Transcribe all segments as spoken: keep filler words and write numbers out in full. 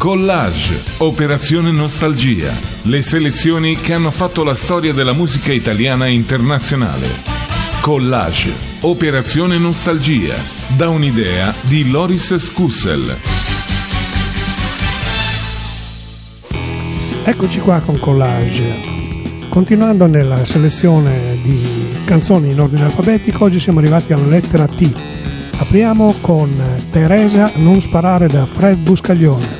Collage, Operazione Nostalgia, le selezioni che hanno fatto la storia della musica italiana e internazionale. Collage, Operazione Nostalgia, da un'idea di Loris Scussel. Eccoci qua con Collage. Continuando nella selezione di canzoni in ordine alfabetico, oggi siamo arrivati alla lettera T. Apriamo con Teresa, non sparare, da Fred Buscaglione.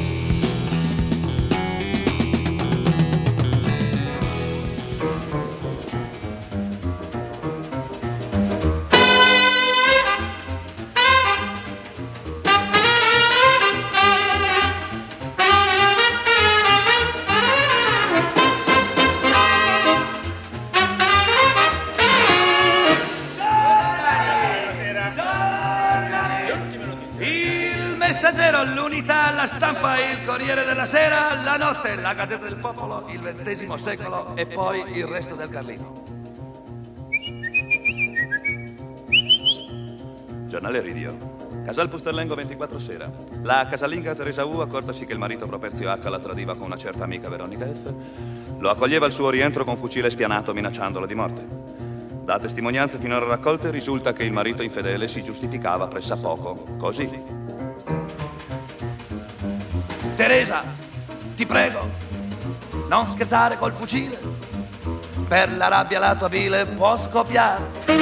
La Gazzetta del Popolo, il ventesimo secolo e poi il resto del Carlino. Giornale Ridio. Casal Pusterlengo ventiquattro sera. La casalinga Teresa U, accortasi che il marito Properzio H la tradiva con una certa amica Veronica F, lo accoglieva al suo rientro con fucile spianato minacciandolo di morte. Da testimonianze finora raccolte risulta che il marito infedele si giustificava pressappoco così. Teresa, ti prego, non scherzare col fucile, per la rabbia la tua bile può scoppiare.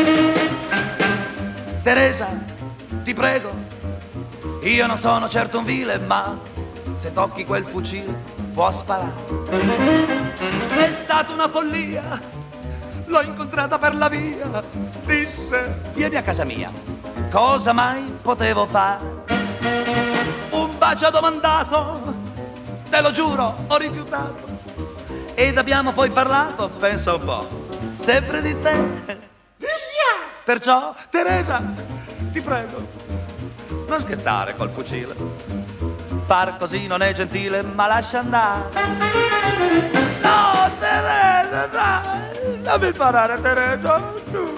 Teresa, ti prego, io non sono certo un vile, ma se tocchi quel fucile può sparare. È stata una follia, l'ho incontrata per la via, disse vieni a casa mia, cosa mai potevo fare? Un bacio domandato, te lo giuro, ho rifiutato. Ed abbiamo poi parlato, pensa un po', sempre di te. Perciò, Teresa, ti prego, non scherzare col fucile. Far così non è gentile, ma lascia andare. No, Teresa, dai, non mi parare, Teresa, tu.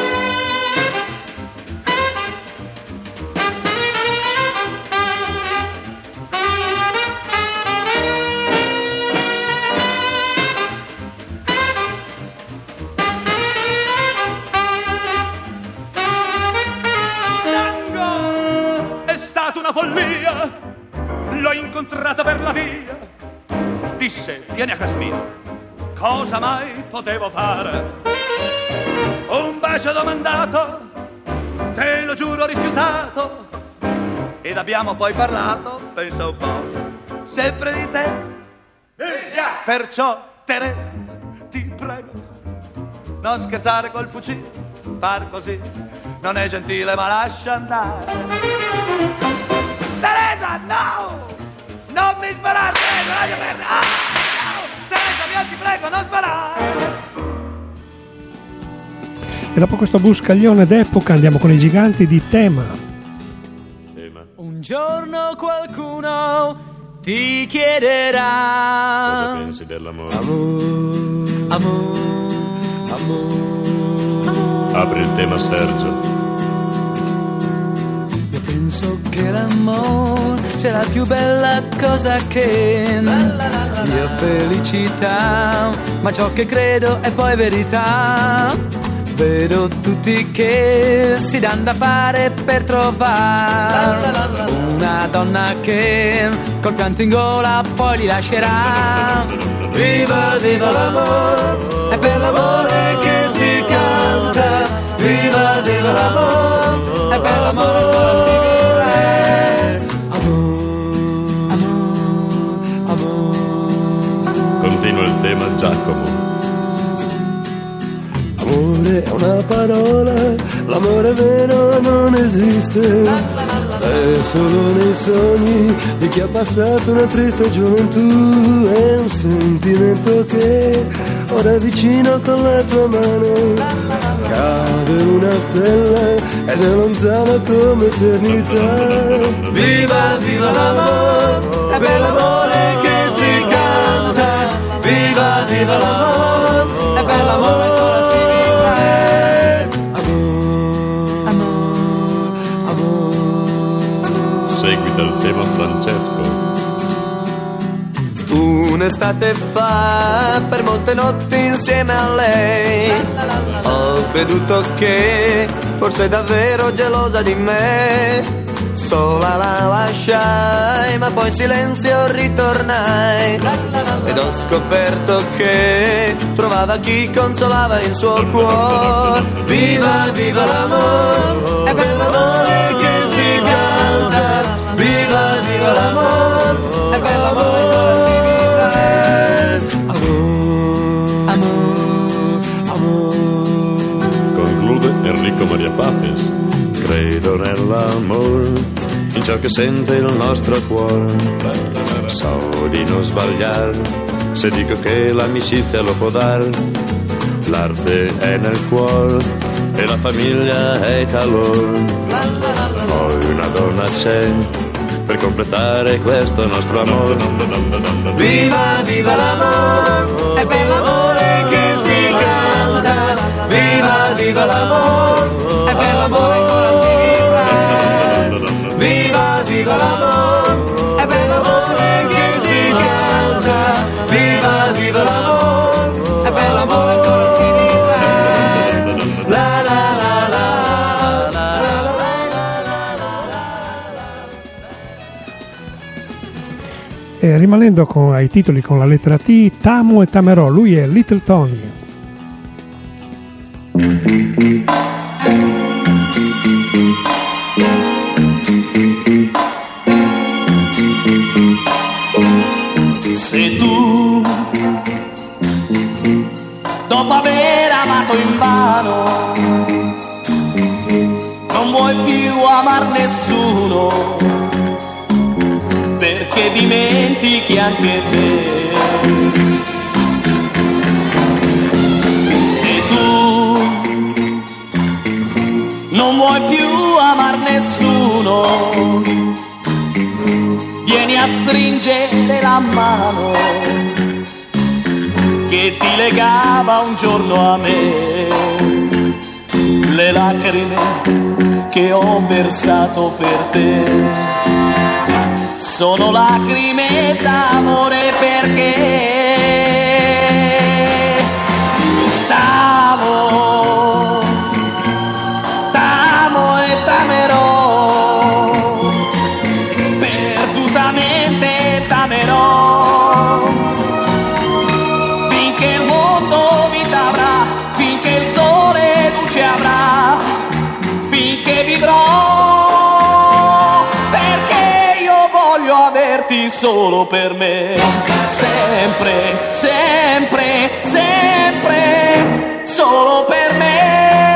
Follia, l'ho incontrata per la via, disse vieni a casa mia, cosa mai potevo fare? Un bacio domandato, te lo giuro rifiutato, ed abbiamo poi parlato, pensa un po', sempre di te. Perciò Tere, ti prego, non scherzare col fucile, far così non è gentile, ma lascia andare. Teresa, no! Non mi sparare, Teresa, lascia perdere! Ah, no! Teresa, io ti prego, non sparare! E dopo questo Buscaglione d'epoca andiamo con i giganti di Tema. Tema. Un giorno qualcuno ti chiederà: cosa pensi dell'amore? Amore, amore, amore. Apri il tema, Sergio. Penso che l'amore sia la più bella cosa che mia felicità, ma ciò che credo è poi verità. Vedo tutti che si danno da fare per trovare una donna che col pianto in gola poi li lascerà. Viva, viva l'amore, è per l'amore che si canta. Viva, viva l'amore, è per l'amore che si vive. Continua il tema, Giacomo. Amore è una parola, l'amore vero non esiste, è solo nei sogni di chi ha passato una triste gioventù. È un sentimento che ora è vicino con la tua mano, cade una stella ed è lontana come eternità. Viva, viva l'amore, è per l'amore che si canta. Viva, viva l'amore, è per l'amore che ora si vive. Seguita il tema, Francesco. Un'estate fa, per molte notti insieme a lei, ho creduto che fosse davvero gelosa di me. Sola la lasciai, ma poi in silenzio ritornai, ed ho scoperto che trovava chi consolava il suo cuore. Viva, viva l'amore, è bell'amore che si canta. Viva, viva l'amore, è bell'amore che si vive. Amor, amor, amor. Conclude Enrico Maria Papes. Credo nell'amore, in ciò che sente il nostro cuore. So di non sbagliare se dico che l'amicizia lo può dare. L'arte è nel cuore e la famiglia è calore. Poi una donna c'è per completare questo nostro amore. Viva, viva l'amore, è bell'amore che si canta. Viva, viva l'amore, è bell'amore che si vive. Viva, viva l'amore, è bell'amore che si canta. Viva, viva l'amore, è bell'amore che si vive. La la la la la la. E rimanendo con, ai titoli con la lettera T, T'amo e t'amerò, lui è Little Tony. Se tu, dopo aver amato invano, non vuoi più amar nessuno, perché dimentichi anche te. Se tu non vuoi più amar nessuno, vieni a stringere la mano che ti legava un giorno a me. Le lacrime che ho versato per te sono lacrime d'amore, perché t'amo, t'amo e t'amerò, perdutamente t'amerò, finché il mondo vita avrà, finché il sole luce avrà, finché vivrò, perché io voglio averti solo per me, sempre, sempre, sempre, solo per me.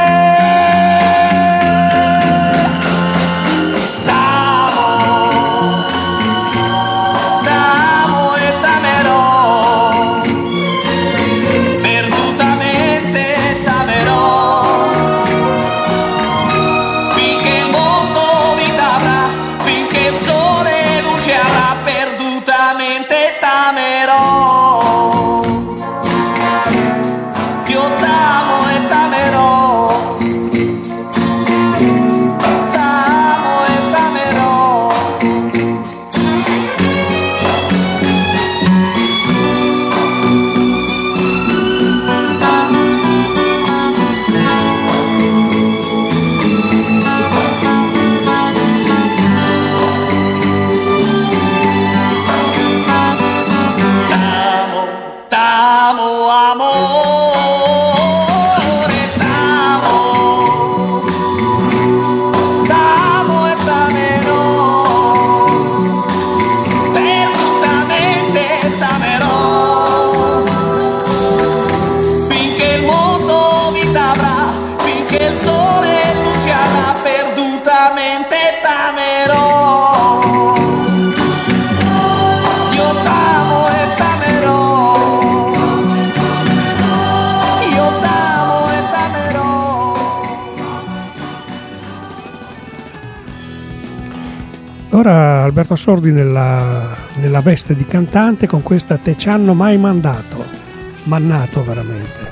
Ora Alberto Sordi nella, nella veste di cantante con questa Te ci hanno mai mandato, mannato veramente.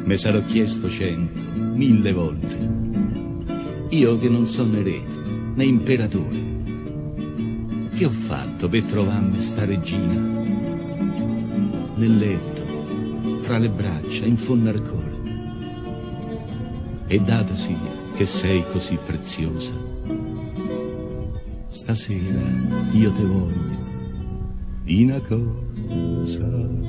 me sarò chiesto cento, mille volte. Io che non sono né re né imperatore, che ho fatto per trovarmi sta regina? Nel letto, fra le braccia, in fondo al cuore. E datosi che sei così preziosa, stasera io te voglio di una cosa.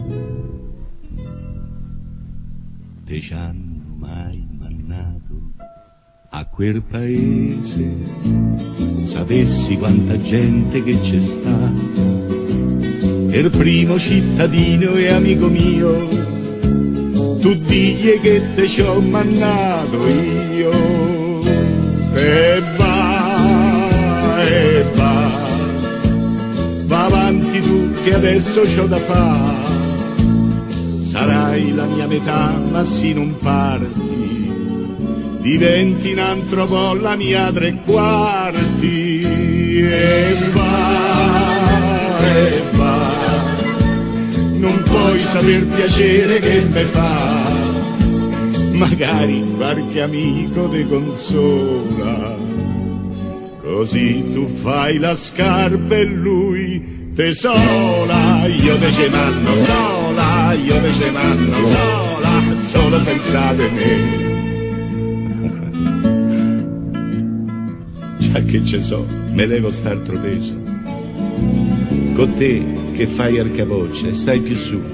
Te ci hanno mai mannato a quel paese, sapessi quanta gente che c'è sta. Il primo cittadino e amico mio, tu digli che te ci ho mannato io. E va, e va, va avanti tu che adesso c'ho da fare. Sarai la mia metà, ma sì non parti, diventi in altro po' la mia tre quarti. E va, e va, non puoi saper piacere che me fa, magari qualche amico te consola, così tu fai la scarpa e lui te sola. Io te ce manno sola, io te ce manno sola, solo senza di me. Già che ce so, me levo st'altro peso, con te che fai al capoccia e stai più su.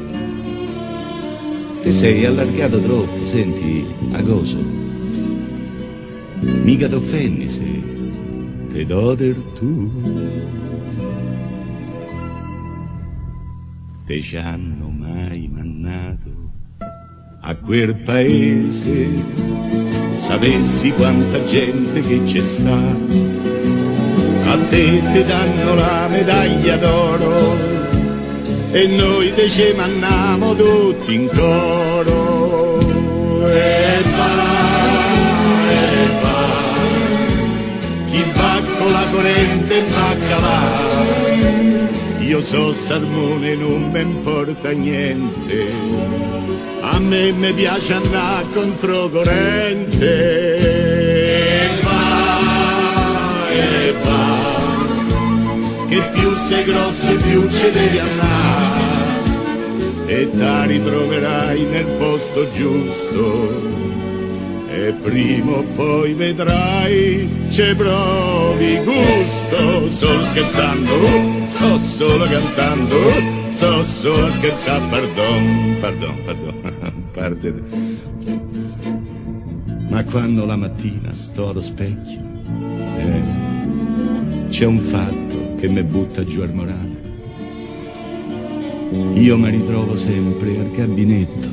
Te sei allargato troppo, senti, a cosa? Mica t'offendi se te do del tu. Te ci hanno mai mannato a quel paese, sapessi quanta gente che c'è sta. A te te danno la medaglia d'oro e noi te ce manniamo tutti in coro. E va, e va, chi va con la corrente va a calare. Io so salmone, non mi importa niente, a me mi piace andare controcorrente. E va, e va, che più sei grosso più ci devi andare, e ti ritroverai nel posto giusto, e prima o poi vedrai ci provi gusto. Sto scherzando, sto solo cantando, sto solo a scherzare, pardon, pardon, pardon, pardon. Ma quando la mattina sto allo specchio, eh, c'è un fatto che mi butta giù al morale. Io mi ritrovo sempre al gabinetto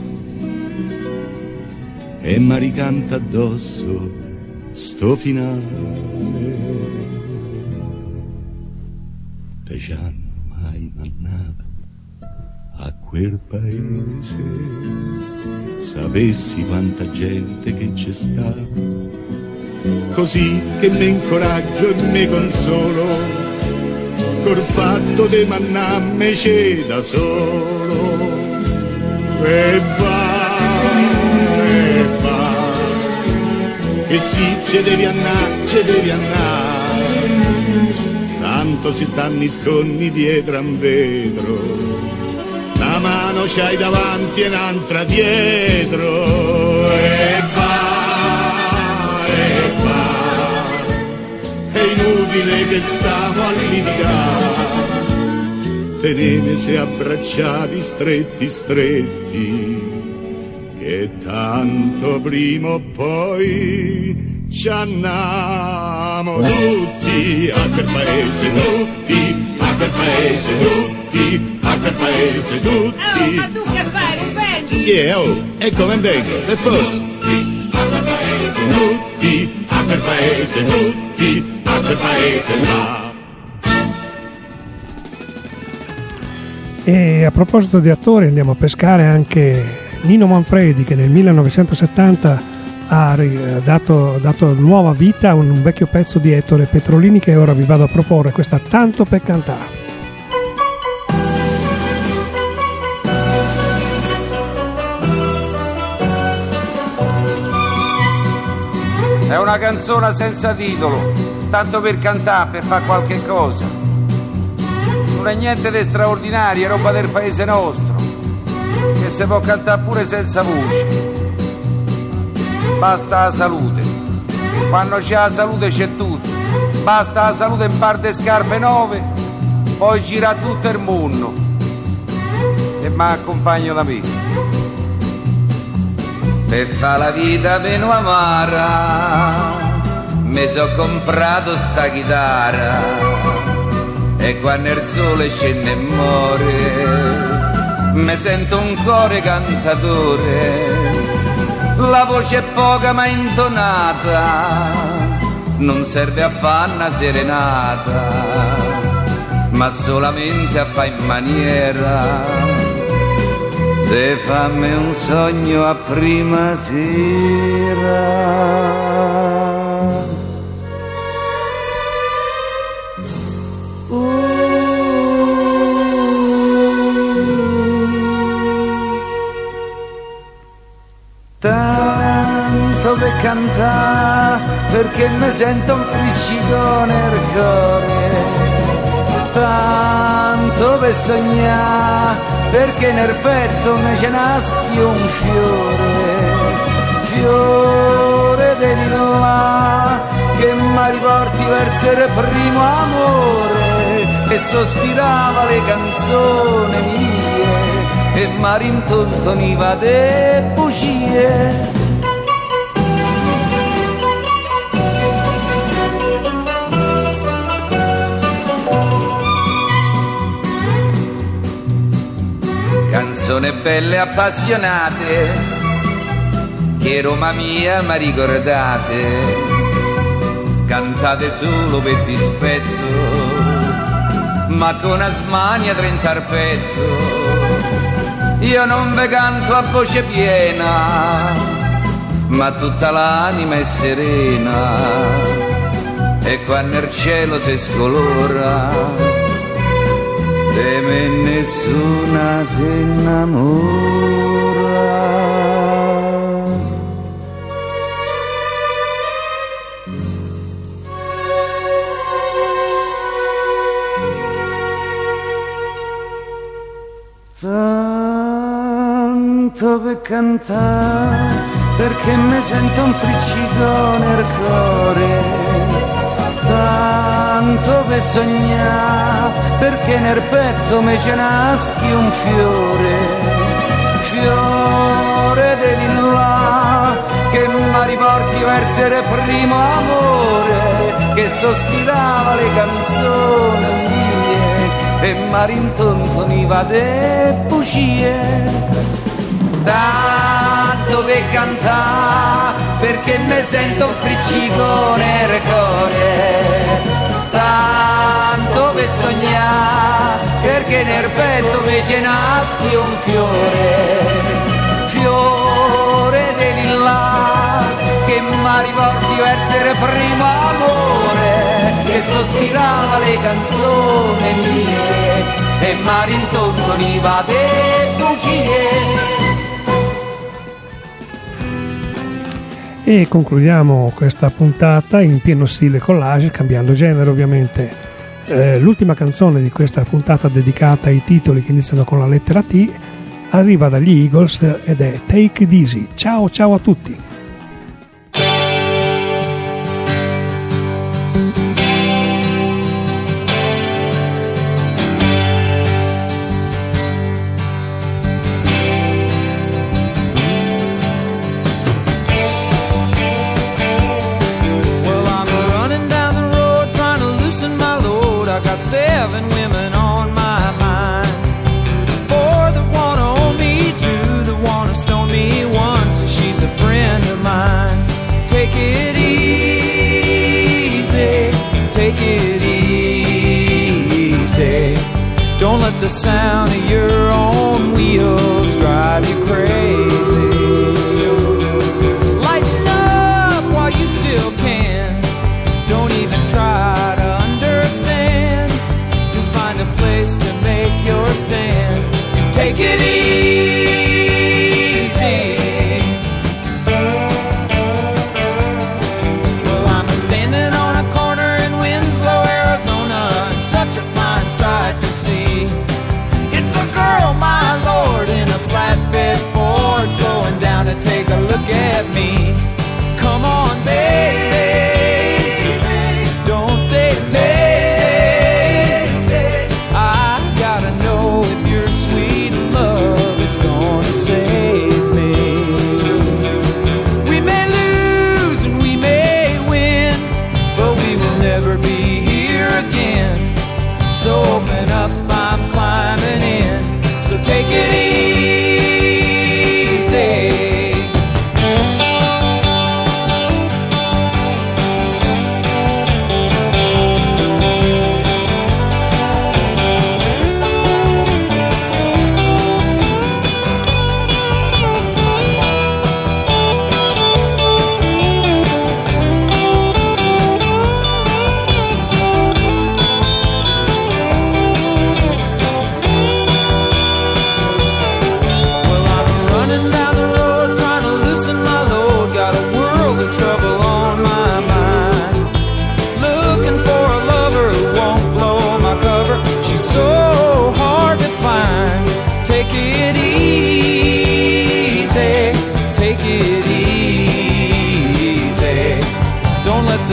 e mi ricanta addosso sto finale. Te ci hanno mai mannato a quel paese, sapessi quanta gente che c'è sta, così che mi incoraggio e mi consolo col fatto di mannarmi c'è da solo. E va, e va, che sì ce devi andare, ce devi andare, tanto se t'anni nascondi dietro a un vetro, la mano c'hai davanti e un'altra dietro. E va, e va, è inutile che stiamo a litigare, tenenesi abbracciati stretti stretti, che tanto prima o poi ci andiamo tutti a quel paese, tutti a quel paese, tutti a quel paese, tutti. Oh, ma tu che fai, non vengi? Chi è? Oh, e come vengo? Per forza. Tutti a quel paese, tutti a quel paese, tutti a quel paese là. E a proposito di attori, andiamo a pescare anche Nino Manfredi, che nel millenovecentosettanta ha dato, dato nuova vita a un vecchio pezzo di Ettore Petrolini, che ora vi vado a proporre, questa Tanto per cantare. È una canzone senza titolo, tanto per cantare, per fare qualche cosa. Non è niente di straordinario, è roba del paese nostro, che si può cantare pure senza voce. Basta la salute, quando c'è la salute c'è tutto. Basta la salute in parte scarpe nuove, poi gira tutto il mondo. E mi accompagno da me. Per fa la vita meno amara, mi so comprato sta chitarra, e quando il sole scende e muore, mi sento un cuore cantatore. La voce è poca ma intonata, non serve a fare una serenata, ma solamente a fare in maniera de fammi un sogno a prima sera. Uh. Tanto per cantare, perché mi sento un friccicone nel cuore. Tanto per sognare, perché nel petto mi ce naschi un fiore, fiore di là, che mi riporti verso il primo amore, che sospirava le canzoni mie e mi rintontoniva de bugie. Canzoni belle appassionate, che Roma mia mi ricordate, cantate solo per dispetto, ma con asmania trenta al petto. Io non ve canto a voce piena, ma tutta l'anima è serena, e quando il cielo si scolora, de me nessuna si innamora. Tanto per cantare, perché mi sento un friccicone nel cuore. Tanto per sognare, perché nel petto mi ce naschi un fiore, fiore di là, che mi riporti verso il primo amore, che sospirava le canzoni mie e mi rintontoniva de bugie. Tanto per cantare, perché mi sento un friccicone nel cuore. Tanto per sognare, perché nel petto mi ce naschi un fiore, fiore di là, che mi riporti verso il primo amore, che sospirava le canzoni mie e mi rintontoniva de bugie. E concludiamo questa puntata in pieno stile collage, cambiando genere ovviamente. Eh, l'ultima canzone di questa puntata dedicata ai titoli che iniziano con la lettera T arriva dagli Eagles ed è Take It Easy. Ciao ciao a tutti. Seven women on my mind. Four that wanna own me, two that wanna stone me, one says she's a friend of mine. Take it easy, take it easy. Don't let the sound of your own wheels drive you crazy. Lighten up while you still can. Don't even try to understand. Find a place to make your stand and take it easy.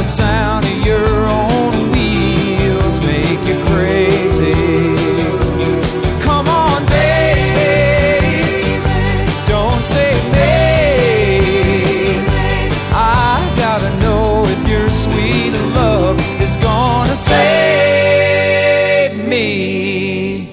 the sound of your own wheels make you crazy. Come on, baby, don't say maybe. I gotta know if your sweet love is gonna save me.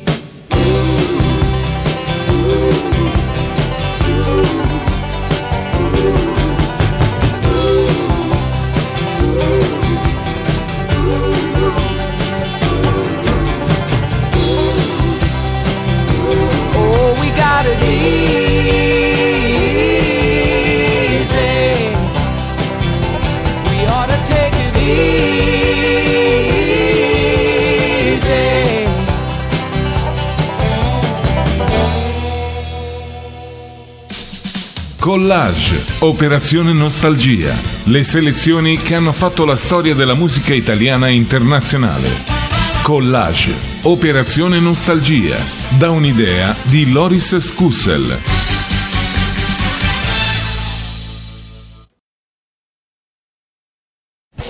Oh, we got it easy. We ought to take it easy. Collage, Operazione Nostalgia, le selezioni che hanno fatto la storia della musica italiana internazionale. Collage, Operazione Nostalgia, da un'idea di Loris Scussel.